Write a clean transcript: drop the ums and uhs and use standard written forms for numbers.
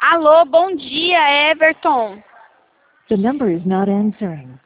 Alô, bom dia, Everton. The number is not answering.